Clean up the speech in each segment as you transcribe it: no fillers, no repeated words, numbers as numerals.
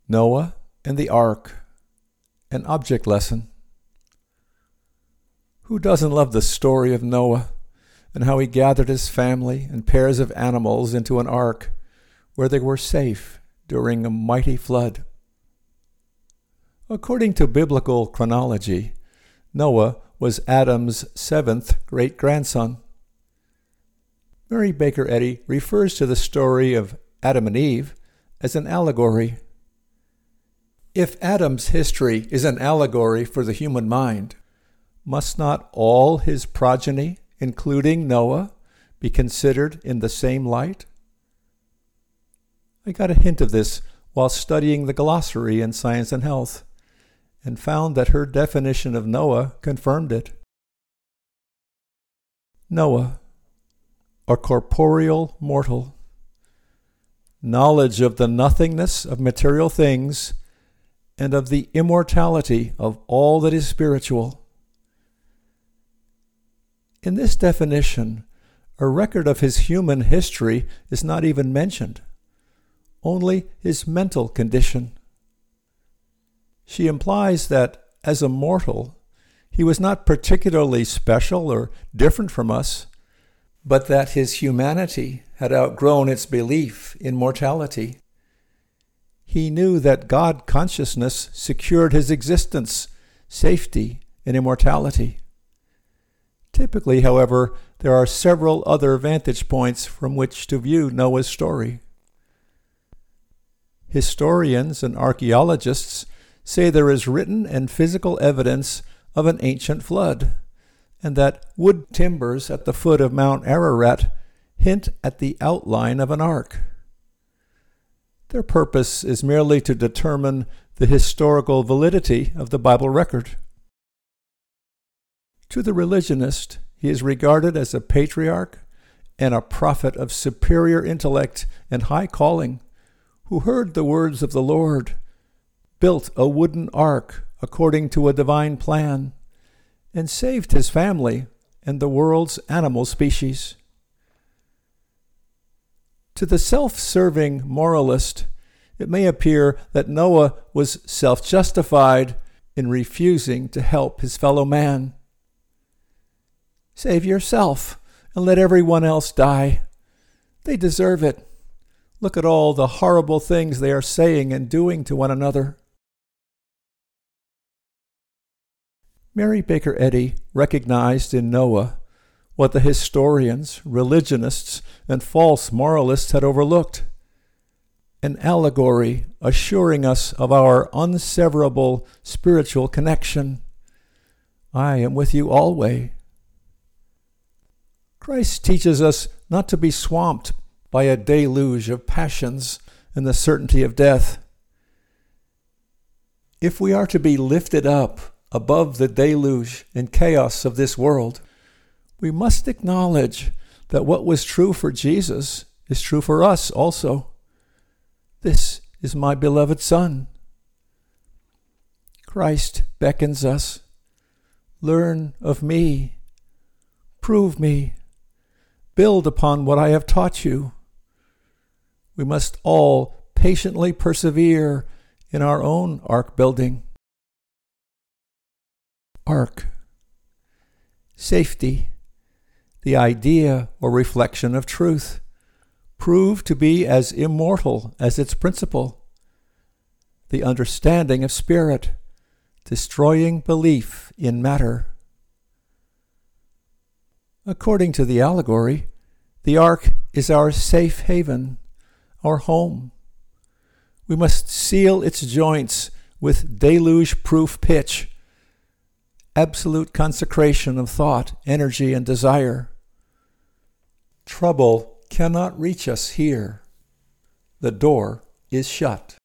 Noah and the Ark, an object lesson. Who doesn't love the story of Noah and how he gathered his family and pairs of animals into an ark where they were safe during a mighty flood? According to biblical chronology, Noah was Adam's seventh great-grandson. Mary Baker Eddy refers to the story of Adam and Eve as an allegory. If Adam's history is an allegory for the human mind, must not all his progeny, including Noah, be considered in the same light? I got a hint of this while studying the glossary in Science and Health, and found that her definition of Noah confirmed it. Noah, a corporeal mortal. Knowledge of the nothingness of material things and of the immortality of all that is spiritual. In this definition, a record of his human history is not even mentioned, only his mental condition. She implies that, as a mortal, he was not particularly special or different from us, but that his humanity had outgrown its belief in mortality. He knew that God consciousness secured his existence, safety, and immortality. Typically, however, there are several other vantage points from which to view Noah's story. Historians and archaeologists say there is written and physical evidence of an ancient flood, and that wood timbers at the foot of Mount Ararat hint at the outline of an ark. Their purpose is merely to determine the historical validity of the Bible record. To the religionist, he is regarded as a patriarch and a prophet of superior intellect and high calling, who heard the words of the Lord, built a wooden ark according to a divine plan, and saved his family and the world's animal species. To the self-serving moralist, it may appear that Noah was self-justified in refusing to help his fellow man. Save yourself and let everyone else die. They deserve it. Look at all the horrible things they are saying and doing to one another. Mary Baker Eddy recognized in Noah what the historians, religionists, and false moralists had overlooked: an allegory assuring us of our unseverable spiritual connection. I am with you always. Christ teaches us not to be swamped by a deluge of passions and the certainty of death. If we are to be lifted up above the deluge and chaos of this world, we must acknowledge that what was true for Jesus is true for us also. This is my beloved Son. Christ beckons us. Learn of me. Prove me. Build upon what I have taught you. We must all patiently persevere in our own ark building. Ark. Safety. The idea or reflection of truth, proved to be as immortal as its principle. The understanding of spirit, destroying belief in matter. According to the allegory, the ark is our safe haven, our home. We must seal its joints with deluge-proof pitch, absolute consecration of thought, energy, and desire. Trouble cannot reach us here. The door is shut.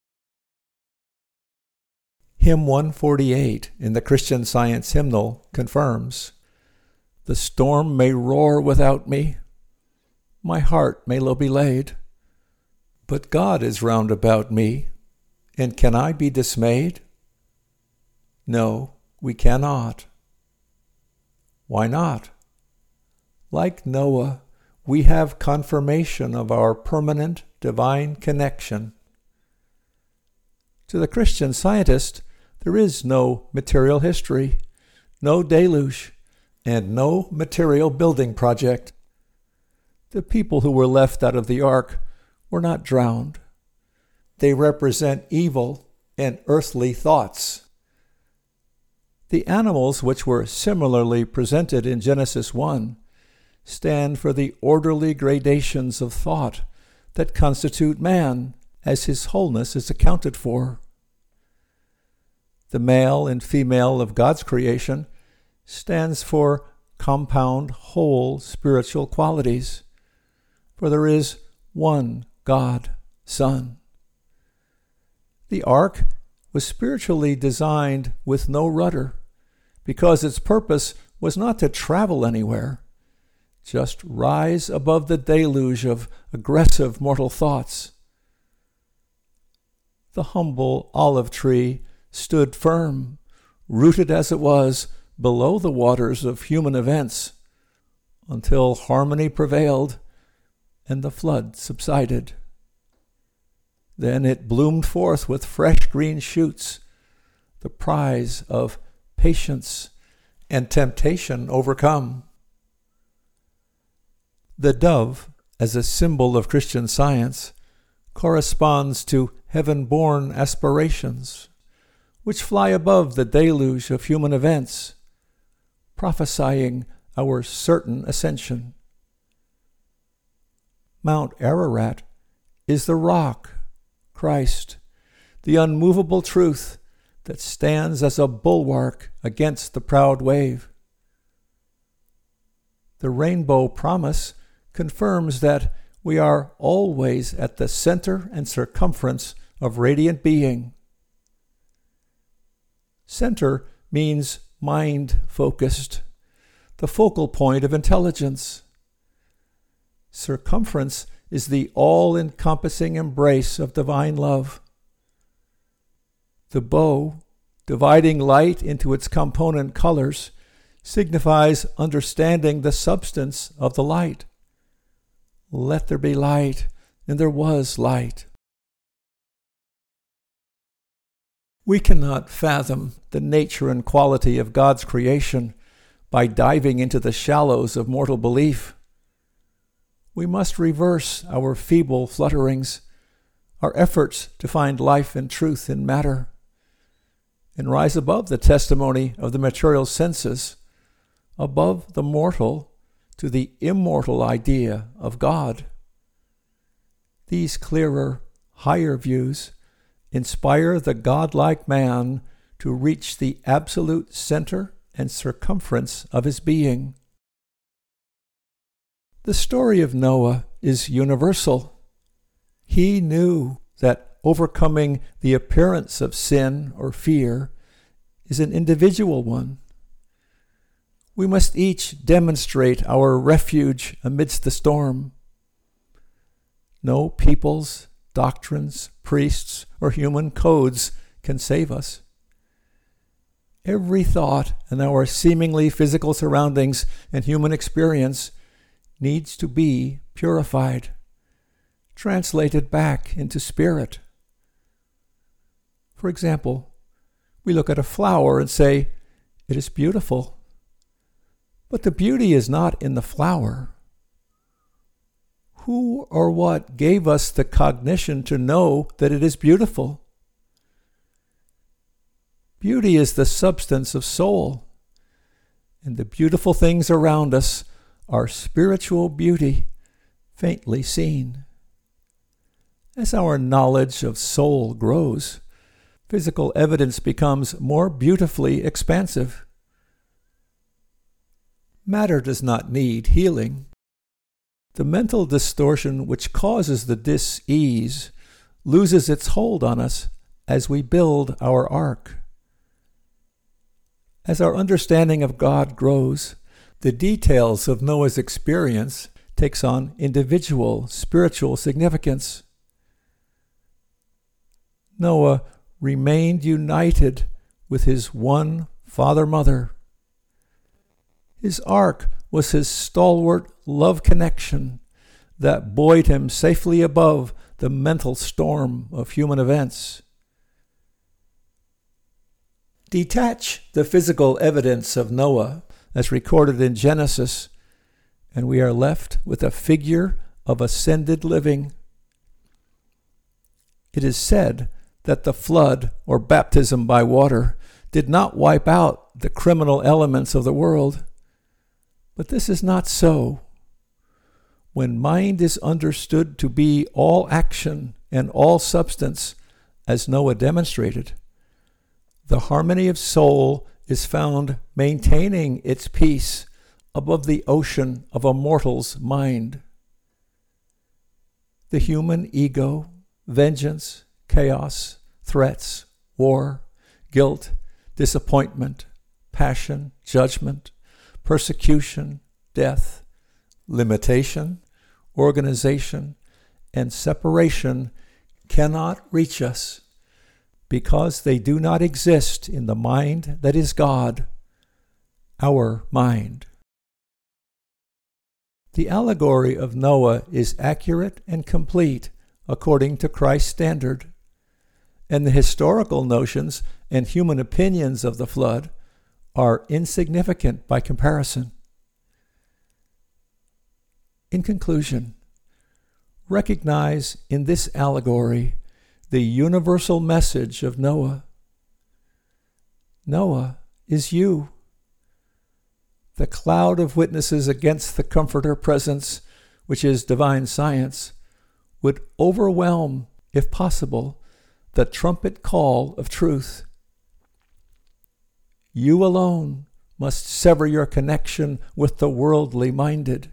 Hymn 148 in the Christian Science hymnal confirms, "The storm may roar without me, my heart may low be laid, but God is round about me, and can I be dismayed? No, we cannot." Why not? Like Noah, we have confirmation of our permanent divine connection. To the Christian Scientist, there is no material history, no deluge, and no material building project. The people who were left out of the ark were not drowned. They represent evil and earthly thoughts. The animals which were similarly presented in Genesis 1 stand for the orderly gradations of thought that constitute man as his wholeness is accounted for. The male and female of God's creation stands for compound, whole spiritual qualities, for there is one God, Son. The ark was spiritually designed with no rudder, because its purpose was not to travel anywhere, just rise above the deluge of aggressive mortal thoughts. The humble olive tree stood firm, rooted as it was below the waters of human events, until harmony prevailed and the flood subsided. Then it bloomed forth with fresh green shoots, the prize of patience and temptation overcome. The dove, as a symbol of Christian Science, corresponds to heaven-born aspirations, which fly above the deluge of human events, prophesying our certain ascension. Mount Ararat is the rock, Christ, the unmovable truth that stands as a bulwark against the proud wave. The rainbow promise confirms that we are always at the center and circumference of radiant being. Center means mind-focused, the focal point of intelligence. Circumference is the all-encompassing embrace of divine love. The bow, dividing light into its component colors, signifies understanding the substance of the light. Let there be light, and there was light. We cannot fathom the nature and quality of God's creation by diving into the shallows of mortal belief. We must reverse our feeble flutterings, our efforts to find life and truth in matter, and rise above the testimony of the material senses, above the mortal to the immortal idea of God. These clearer, higher views inspire the godlike man to reach the absolute center and circumference of his being. The story of Noah is universal. He knew that overcoming the appearance of sin or fear is an individual one. We must each demonstrate our refuge amidst the storm. No peoples, doctrines, priests, or human codes can save us. Every thought in our seemingly physical surroundings and human experience needs to be purified, translated back into spirit. For example, we look at a flower and say, "It is beautiful." But the beauty is not in the flower. Who or what gave us the cognition to know that it is beautiful? Beauty is the substance of soul, and the beautiful things around us are spiritual beauty, faintly seen. As our knowledge of soul grows, physical evidence becomes more beautifully expansive. Matter does not need healing. The mental distortion which causes the dis-ease loses its hold on us as we build our ark. As our understanding of God grows, the details of Noah's experience takes on individual spiritual significance. Noah remained united with his one father-mother. His ark was his stalwart love connection that buoyed him safely above the mental storm of human events. Detach the physical evidence of Noah as recorded in Genesis, and we are left with a figure of ascended living. It is said that the flood, or baptism by water, did not wipe out the criminal elements of the world. But this is not so. When mind is understood to be all action and all substance, as Noah demonstrated, the harmony of soul is found maintaining its peace above the ocean of a mortal's mind. The human ego, vengeance, chaos, threats, war, guilt, disappointment, passion, judgment, persecution, death, limitation, organization, and separation cannot reach us because they do not exist in the mind that is God, our mind. The allegory of Noah is accurate and complete according to Christ's standard, and the historical notions and human opinions of the flood are insignificant by comparison. In conclusion, recognize in this allegory the universal message of Noah. Noah is you. The cloud of witnesses against the Comforter presence, which is divine science, would overwhelm, if possible, the trumpet call of truth. You alone must sever your connection with the worldly minded.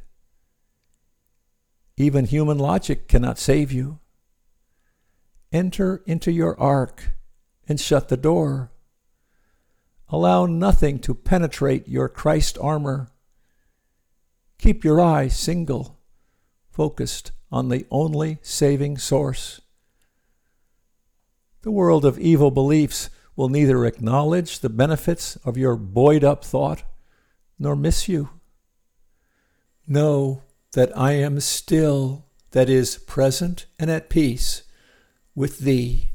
Even human logic cannot save you. Enter into your ark and shut the door. Allow nothing to penetrate your Christ armor. Keep your eye single, focused on the only saving source. The world of evil beliefs will neither acknowledge the benefits of your buoyed-up thought nor miss you. Know that I am still, that is, present and at peace with thee.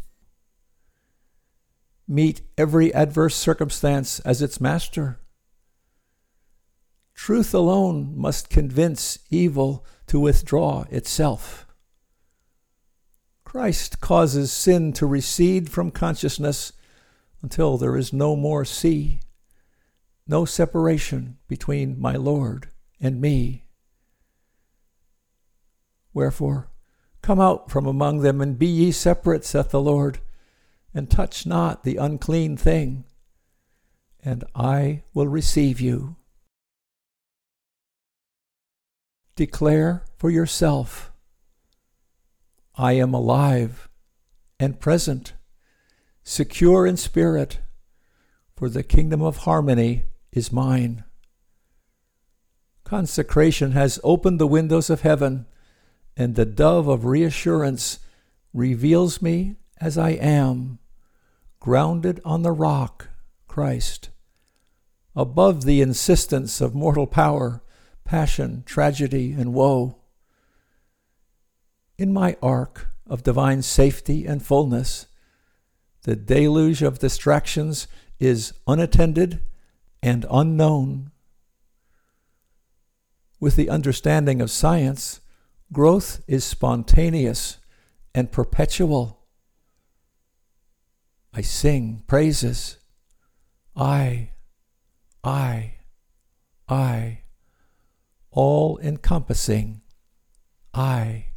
Meet every adverse circumstance as its master. Truth alone must convince evil to withdraw itself. Christ causes sin to recede from consciousness until there is no more sea, no separation between my Lord and me. Wherefore, come out from among them, and be ye separate, saith the Lord, and touch not the unclean thing, and I will receive you. Declare for yourself, I am alive and present, secure in spirit, for the kingdom of harmony is mine. Consecration has opened the windows of heaven, and the dove of reassurance reveals me as I am, grounded on the rock, Christ, above the insistence of mortal power, passion, tragedy, and woe. In my ark of divine safety and fullness, the deluge of distractions is unattended and unknown. With the understanding of science, growth is spontaneous and perpetual. I sing praises. I, all-encompassing I.